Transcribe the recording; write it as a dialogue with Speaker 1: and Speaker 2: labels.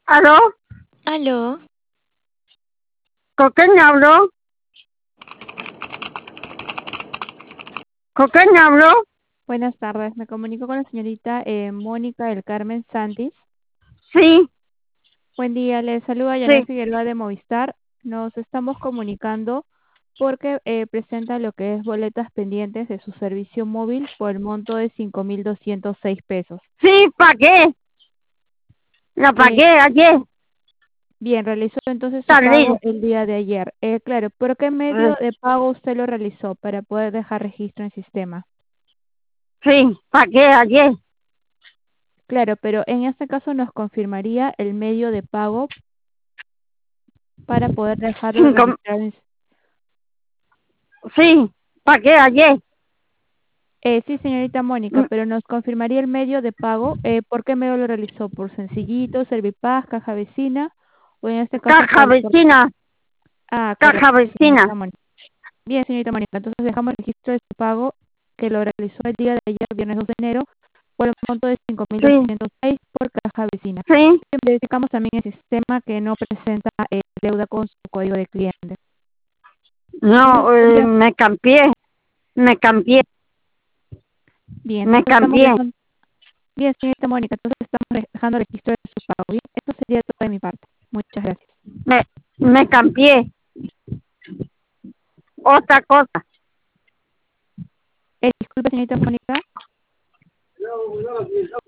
Speaker 1: ¿Aló?
Speaker 2: Aló,
Speaker 1: ¿Con quién hablo? ¿Con quién hablo?
Speaker 3: Buenas tardes, me comunico con la señorita Mónica del Carmen Santis.
Speaker 1: Sí,
Speaker 3: Buen día, le saluda Janet
Speaker 1: sí,
Speaker 3: Figueroa de Movistar. Nos estamos comunicando porque presenta lo que es boletas pendientes de su servicio móvil por el monto de 5.206 pesos.
Speaker 1: sí, pagué. La
Speaker 3: Eh,
Speaker 1: pagué ayer,
Speaker 3: Bien, realizó entonces su pago
Speaker 1: salir.
Speaker 3: el día de ayer. Claro, ¿por qué medio de pago usted lo realizó para poder dejar registro en sistema?
Speaker 1: Sí, pagué ayer.
Speaker 3: Claro, pero en este caso nos confirmaría el medio de pago para poder dejarlo
Speaker 1: Cinco,
Speaker 3: registrado en.
Speaker 1: sí, pagué ayer.
Speaker 3: Sí, señorita Mónica,
Speaker 1: Mm,
Speaker 3: pero nos confirmaría el medio de pago. ¿Por qué medio lo realizó? ¿Por Sencillito, Servipaz, Caja Vecina o en este caso
Speaker 1: Caja vecina,
Speaker 3: Ah,
Speaker 1: caja
Speaker 3: correcto,
Speaker 1: vecina.
Speaker 3: señorita Mónica. Bien, señorita Mónica, entonces dejamos el registro de su pago que lo realizó el día de ayer, viernes 2 de enero, por el monto de cinco mil
Speaker 1: Sí,
Speaker 3: doscientos seis por Caja Vecina.
Speaker 1: sí.
Speaker 3: Verificamos también el sistema que no presenta deuda con su código de cliente. Bien,
Speaker 1: No,
Speaker 3: sería.
Speaker 1: me cambié,
Speaker 3: Bien,
Speaker 1: me
Speaker 3: entonces estamos
Speaker 1: cambié.
Speaker 3: dejando. Bien, señorita Mónica, entonces estamos dejando registro de su pago. Bien, esto sería todo de mi parte. Muchas gracias.
Speaker 1: Me, me cambié. Otra cosa.
Speaker 3: Disculpe, señorita Mónica.